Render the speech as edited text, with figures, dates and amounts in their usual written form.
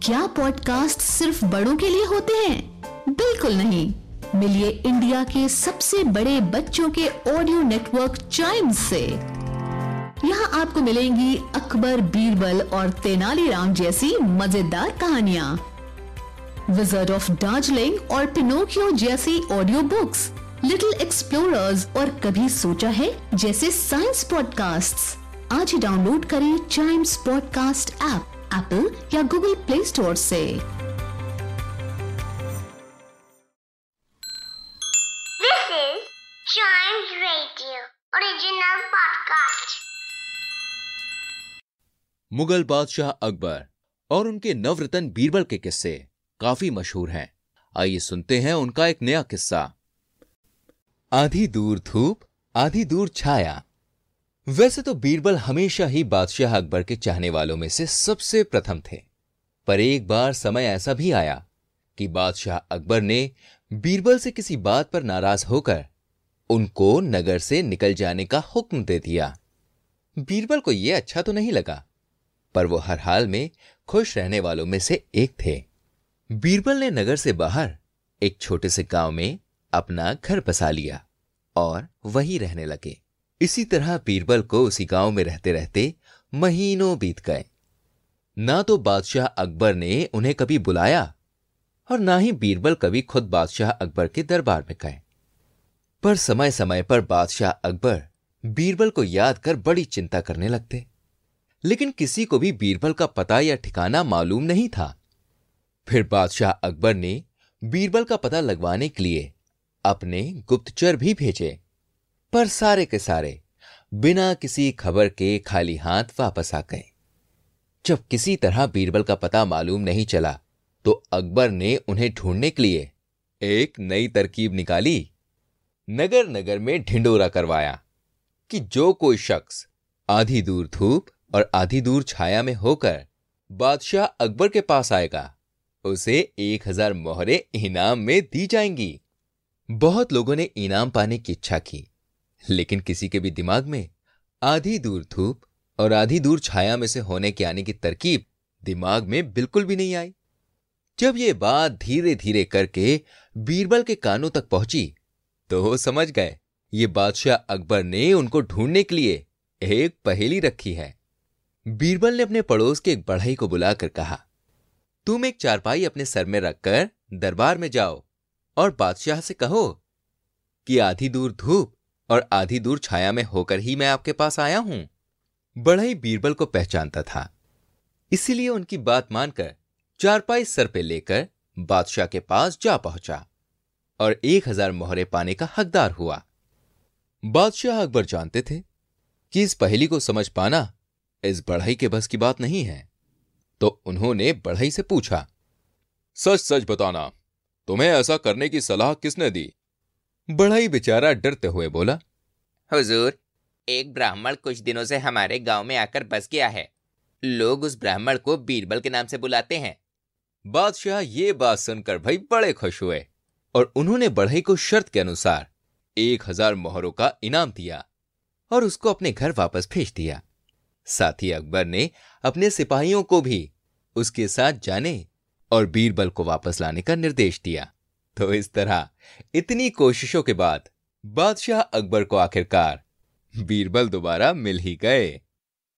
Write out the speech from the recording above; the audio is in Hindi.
क्या पॉडकास्ट सिर्फ बड़ों के लिए होते हैं? बिल्कुल नहीं। मिलिए इंडिया के सबसे बड़े बच्चों के ऑडियो नेटवर्क चाइम्स से। यहाँ आपको मिलेंगी अकबर, बीरबल और तेनालीराम जैसी मजेदार कहानियाँ, विज़र्ड ऑफ दार्जिलिंग और पिनोकियो जैसी ऑडियो बुक्स, लिटिल एक्सप्लोरर्स और कभी सोचा है जैसे साइंस पॉडकास्ट्स। आज ही डाउनलोड करें चाइम्स पॉडकास्ट ऐप एप्पल या गूगल प्ले स्टोर से। This is Chimes Radio original podcast. Mughal बादशाह अकबर और उनके नवरत्न बीरबल के किस्से काफी मशहूर हैं। आइए सुनते हैं उनका एक नया किस्सा। आधी दूर धूप, आधी दूर छाया। वैसे तो बीरबल हमेशा ही बादशाह अकबर के चाहने वालों में से सबसे प्रथम थे, पर एक बार समय ऐसा भी आया कि बादशाह अकबर ने बीरबल से किसी बात पर नाराज होकर उनको नगर से निकल जाने का हुक्म दे दिया। बीरबल को यह अच्छा तो नहीं लगा, पर वो हर हाल में खुश रहने वालों में से एक थे। बीरबल ने नगर से बाहर एक छोटे से गांव में अपना घर बसा लिया और वहीं रहने लगे। इसी तरह बीरबल को उसी गांव में रहते रहते महीनों बीत गए। ना तो बादशाह अकबर ने उन्हें कभी बुलाया और ना ही बीरबल कभी खुद बादशाह अकबर के दरबार में गए। पर समय समय पर बादशाह अकबर बीरबल को याद कर बड़ी चिंता करने लगते, लेकिन किसी को भी बीरबल का पता या ठिकाना मालूम नहीं था। फिर बादशाह अकबर ने बीरबल का पता लगवाने के लिए अपने गुप्तचर भी भेजे, पर सारे के सारे बिना किसी खबर के खाली हाथ वापस आ गए। जब किसी तरह बीरबल का पता मालूम नहीं चला तो अकबर ने उन्हें ढूंढने के लिए एक नई तरकीब निकाली। नगर नगर में ढिंडोरा करवाया कि जो कोई शख्स आधी दूर धूप और आधी दूर छाया में होकर बादशाह अकबर के पास आएगा उसे 1000 मोहरें इनाम में दी जाएंगी। बहुत लोगों ने इनाम पाने की इच्छा की, लेकिन किसी के भी दिमाग में आधी दूर धूप और आधी दूर छाया में से होने के आने की तरकीब दिमाग में बिल्कुल भी नहीं आई। जब ये बात धीरे धीरे करके बीरबल के कानों तक पहुंची तो वो समझ गए ये बादशाह अकबर ने उनको ढूंढने के लिए एक पहेली रखी है। बीरबल ने अपने पड़ोस के एक बढ़ई को बुलाकर कहा, तुम एक चारपाई अपने सर में रखकर दरबार में जाओ और बादशाह से कहो कि आधी दूर धूप और आधी दूर छाया में होकर ही मैं आपके पास आया हूं। बढ़ई बीरबल को पहचानता था, इसीलिए उनकी बात मानकर चारपाई सर पे लेकर बादशाह के पास जा पहुंचा और 1000 मोहरे पाने का हकदार हुआ। बादशाह अकबर जानते थे कि इस पहेली को समझ पाना इस बढ़ई के बस की बात नहीं है, तो उन्होंने बढ़ई से पूछा, सच सच बताना, तुम्हें ऐसा करने की सलाह किसने दी? बढ़ई बेचारा डरते हुए बोला, हुजूर, एक ब्राह्मण कुछ दिनों से हमारे गांव में आकर बस गया है। लोग उस ब्राह्मण को बीरबल के नाम से बुलाते हैं। बादशाह ये बात सुनकर भाई बड़े खुश हुए और उन्होंने बढ़ई को शर्त के अनुसार 1000 मोहरों का इनाम दिया और उसको अपने घर वापस भेज दिया। साथ ही अकबर ने अपने सिपाहियों को भी उसके साथ जाने और बीरबल को वापस लाने का निर्देश दिया। तो इस तरह इतनी कोशिशों के बाद बादशाह अकबर को आखिरकार बीरबल दोबारा मिल ही गए।